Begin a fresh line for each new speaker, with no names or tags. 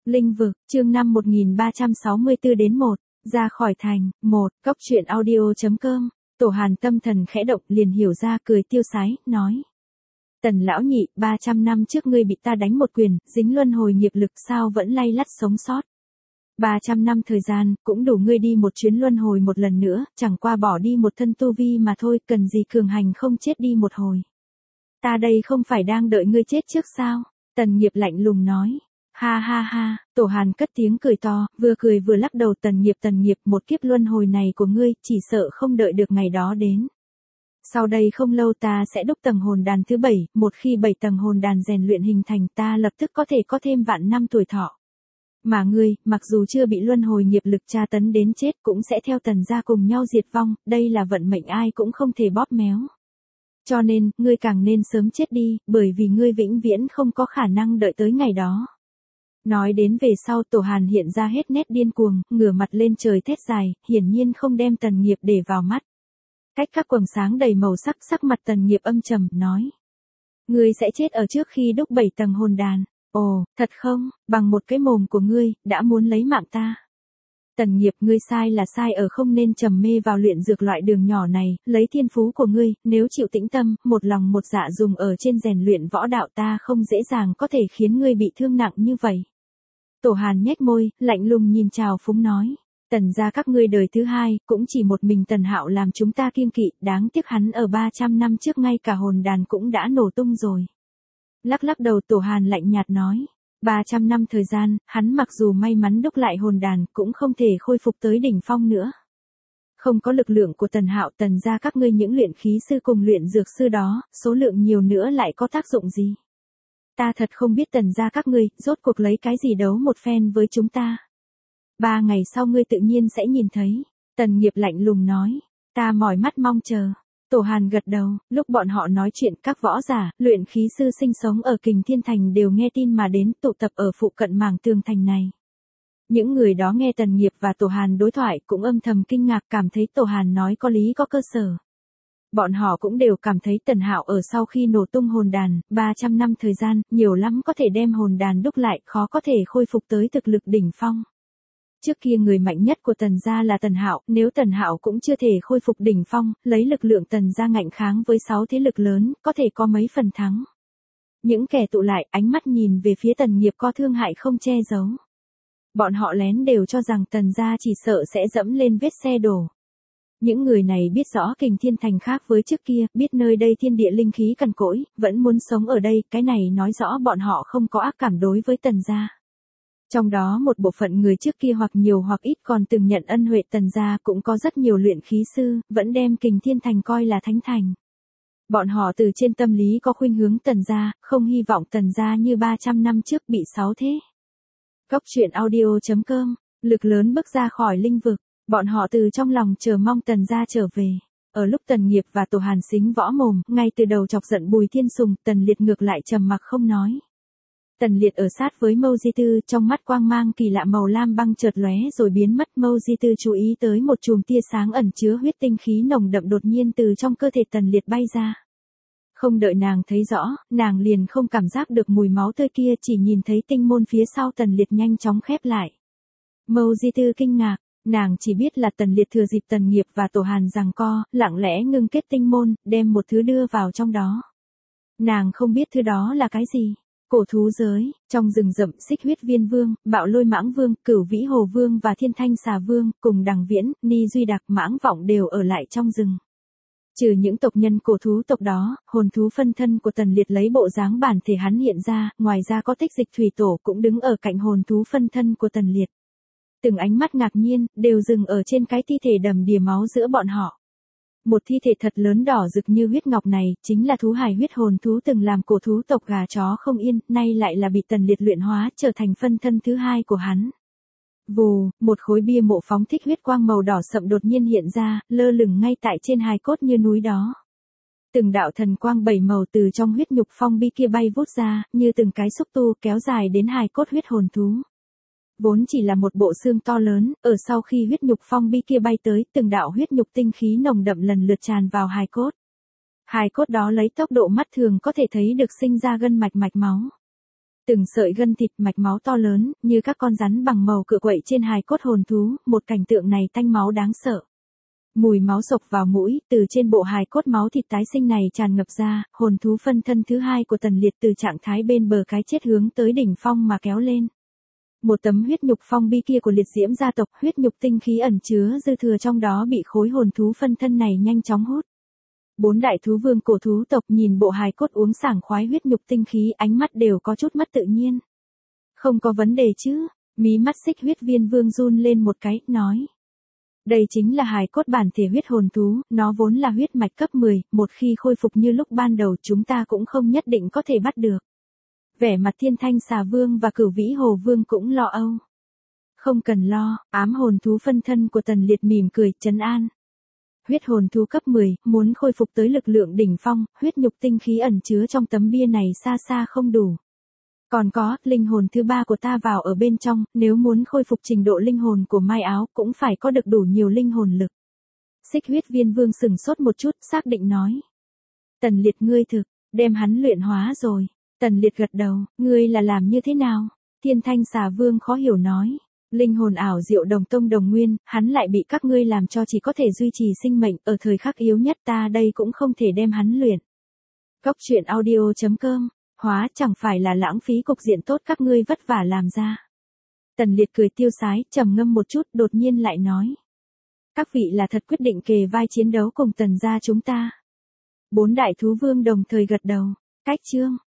Linh vực, chương 5 1364 đến 1, ra khỏi thành, 1, Cốc truyện audio.com, Tổ Hàn tâm thần khẽ động liền hiểu ra cười tiêu sái, nói. Tần lão nhị, 300 năm trước ngươi bị ta đánh một quyền, dính luân hồi nghiệp lực sao vẫn lay lắt sống sót. 300 năm thời gian, cũng đủ ngươi đi một chuyến luân hồi một lần nữa, chẳng qua bỏ đi một thân tu vi mà thôi, cần gì cường hành không chết đi một hồi. Ta đây không phải đang đợi ngươi chết trước sao? Tần Nghiệp lạnh lùng nói. Ha ha ha, Tổ Hàn cất tiếng cười to, vừa cười vừa lắc đầu. Tần Nghiệp, một kiếp luân hồi này của ngươi, chỉ sợ không đợi được ngày đó đến. Sau đây không lâu ta sẽ đúc tầng hồn đàn thứ 7, một khi 7 tầng hồn đàn rèn luyện hình thành ta lập tức có thể có thêm vạn năm tuổi thọ. Mà ngươi, mặc dù chưa bị luân hồi nghiệp lực tra tấn đến chết cũng sẽ theo Tần gia cùng nhau diệt vong, đây là vận mệnh ai cũng không thể bóp méo. Cho nên, ngươi càng nên sớm chết đi, bởi vì ngươi vĩnh viễn không có khả năng đợi tới ngày đó. Nói đến về sau Tổ Hàn hiện ra hết nét điên cuồng, ngửa mặt lên trời thét dài, hiển nhiên không đem Tần Nghiệp để vào mắt. Cách các quầng sáng đầy màu sắc, sắc mặt Tần Nghiệp âm trầm, nói. Ngươi sẽ chết ở trước khi đúc 7 tầng hồn đàn. Ồ, thật không, bằng một cái mồm của ngươi, đã muốn lấy mạng ta. Tần Nghiệp, ngươi sai là sai ở không nên trầm mê vào luyện dược loại đường nhỏ này, lấy thiên phú của ngươi, nếu chịu tĩnh tâm, một lòng một dạ dùng ở trên rèn luyện võ đạo ta không dễ dàng có thể khiến ngươi bị thương nặng như vậy. Tổ Hàn nhếch môi, lạnh lùng nhìn trào phúng nói. Tần gia các ngươi đời thứ hai, cũng chỉ một mình Tần Hạo làm chúng ta kiêng kỵ, đáng tiếc hắn ở 300 năm trước ngay cả hồn đàn cũng đã nổ tung rồi. Lắc lắc đầu Tổ Hàn lạnh nhạt nói. 300 năm thời gian, hắn mặc dù may mắn đúc lại hồn đàn, cũng không thể khôi phục tới đỉnh phong nữa. Không có lực lượng của Tần Hạo, Tần gia các ngươi những luyện khí sư cùng luyện dược sư đó, số lượng nhiều nữa lại có tác dụng gì? Ta thật không biết Tần gia các ngươi, rốt cuộc lấy cái gì đấu một phen với chúng ta. 3 ngày sau ngươi tự nhiên sẽ nhìn thấy. Tần Nghiệp lạnh lùng nói. Ta mỏi mắt mong chờ. Tổ Hàn gật đầu, lúc bọn họ nói chuyện các võ giả, luyện khí sư sinh sống ở Kình Thiên Thành đều nghe tin mà đến tụ tập ở phụ cận mảng tường thành này. Những người đó nghe Tần Nghiệp và Tổ Hàn đối thoại cũng âm thầm kinh ngạc cảm thấy Tổ Hàn nói có lý có cơ sở. Bọn họ cũng đều cảm thấy Tần Hạo ở sau khi nổ tung hồn đàn, 300 năm thời gian, nhiều lắm có thể đem hồn đàn đúc lại, khó có thể khôi phục tới thực lực đỉnh phong. Trước kia người mạnh nhất của Tần gia là Tần Hạo, nếu Tần Hạo cũng chưa thể khôi phục đỉnh phong, lấy lực lượng Tần gia ngạnh kháng với 6 thế lực lớn, có thể có mấy phần thắng. Những kẻ tụ lại, ánh mắt nhìn về phía Tần Nghiệp có thương hại không che giấu. Bọn họ lén đều cho rằng Tần gia chỉ sợ sẽ dẫm lên vết xe đổ. Những người này biết rõ Kình Thiên Thành khác với trước kia, biết nơi đây thiên địa linh khí cằn cỗi, vẫn muốn sống ở đây, cái này nói rõ bọn họ không có ác cảm đối với Tần gia. Trong đó một bộ phận người trước kia hoặc nhiều hoặc ít còn từng nhận ân huệ Tần gia cũng có rất nhiều luyện khí sư, vẫn đem Kình Thiên Thành coi là thánh thành. Bọn họ từ trên tâm lý có khuynh hướng Tần gia, không hy vọng Tần gia như 300 năm trước bị 6 thế. Cốc truyện audio.com, lực lớn bước ra khỏi linh vực, bọn họ từ trong lòng chờ mong Tần gia trở về. Ở lúc Tần Nghiệp và Tổ Hàn xính võ mồm, ngay từ đầu chọc giận Bùi Thiên Sùng, Tần Liệt ngược lại trầm mặc không nói. Tần Liệt ở sát với Mâu Di Tư, trong mắt quang mang kỳ lạ màu lam băng chợt lóe rồi biến mất. Mâu Di Tư chú ý tới một chùm tia sáng ẩn chứa huyết tinh khí nồng đậm đột nhiên từ trong cơ thể Tần Liệt bay ra. Không đợi nàng thấy rõ, nàng liền không cảm giác được mùi máu tươi kia, chỉ nhìn thấy tinh môn phía sau Tần Liệt nhanh chóng khép lại. Mâu Di Tư kinh ngạc, nàng chỉ biết là Tần Liệt thừa dịp Tần Nghiệp và Tổ Hàn giằng co, lặng lẽ ngưng kết tinh môn, đem một thứ đưa vào trong đó. Nàng không biết thứ đó là cái gì. Cổ thú giới, trong rừng rậm Xích Huyết Viên Vương, Bạo Lôi Mãng Vương, Cửu Vĩ Hồ Vương và Thiên Thanh Xà Vương, cùng Đằng Viễn, Ni Duy Đặc, Mãng Vọng đều ở lại trong rừng. Trừ những tộc nhân cổ thú tộc đó, hồn thú phân thân của Tần Liệt lấy bộ dáng bản thể hắn hiện ra, ngoài ra có Tích Dịch Thủy Tổ cũng đứng ở cạnh hồn thú phân thân của Tần Liệt. Từng ánh mắt ngạc nhiên, đều dừng ở trên cái thi thể đầm đìa máu giữa bọn họ. Một thi thể thật lớn đỏ rực như huyết ngọc này, chính là thú hài huyết hồn thú từng làm cổ thú tộc gà chó không yên, nay lại là bị Tần Liệt luyện hóa, trở thành phân thân thứ hai của hắn. Vù, một khối bia mộ phóng thích huyết quang màu đỏ sậm đột nhiên hiện ra, lơ lửng ngay tại trên hài cốt như núi đó. Từng đạo thần quang 7 màu từ trong huyết nhục phong bi kia bay vút ra, như từng cái xúc tu kéo dài đến hài cốt huyết hồn thú. Vốn chỉ là một bộ xương to lớn, ở sau khi huyết nhục phong bi kia bay tới, từng đạo huyết nhục tinh khí nồng đậm lần lượt tràn vào hài cốt. Hài cốt đó lấy tốc độ mắt thường có thể thấy được sinh ra gân mạch máu. Từng sợi gân thịt mạch máu to lớn, như các con rắn bằng màu cựa quậy trên hài cốt hồn thú, một cảnh tượng này tanh máu đáng sợ. Mùi máu sộc vào mũi, từ trên bộ hài cốt máu thịt tái sinh này tràn ngập ra, hồn thú phân thân thứ hai của Tần Liệt từ trạng thái bên bờ cái chết hướng tới đỉnh phong mà kéo lên. Một tấm huyết nhục phong bi kia của liệt diễm gia tộc, huyết nhục tinh khí ẩn chứa dư thừa trong đó bị khối hồn thú phân thân này nhanh chóng hút. 4 đại thú vương cổ thú tộc nhìn bộ hài cốt uống sảng khoái huyết nhục tinh khí, ánh mắt đều có chút mất tự nhiên. Không có vấn đề chứ, mí mắt Xích Huyết Viên Vương run lên một cái, nói. Đây chính là hài cốt bản thể huyết hồn thú, nó vốn là huyết mạch cấp 10, một khi khôi phục như lúc ban đầu chúng ta cũng không nhất định có thể bắt được. Vẻ mặt Thiên Thanh Xà Vương và Cửu Vĩ Hồ Vương cũng lo âu. Không cần lo, ám hồn thú phân thân của Tần Liệt mỉm cười, trấn an. Huyết hồn thú cấp 10, muốn khôi phục tới lực lượng đỉnh phong, huyết nhục tinh khí ẩn chứa trong tấm bia này xa xa không đủ. Còn có, linh hồn thứ ba của ta vào ở bên trong, nếu muốn khôi phục trình độ linh hồn của Mai Áo cũng phải có được đủ nhiều linh hồn lực. Xích Huyết Viên Vương sừng sốt một chút, xác định nói. Tần Liệt ngươi thực, đem hắn luyện hóa rồi. Tần Liệt gật đầu, ngươi là làm như thế nào? Thiên Thanh Xà Vương khó hiểu nói. Linh hồn ảo diệu đồng tông đồng nguyên, hắn lại bị các ngươi làm cho chỉ có thể duy trì sinh mệnh, ở thời khắc yếu nhất ta đây cũng không thể đem hắn luyện. Góc truyện audio.com, hóa chẳng phải là lãng phí cục diện tốt các ngươi vất vả làm ra. Tần Liệt cười tiêu sái, trầm ngâm một chút, đột nhiên lại nói. Các vị là thật quyết định kề vai chiến đấu cùng Tần gia chúng ta. 4 đại thú vương đồng thời gật đầu, cách chương.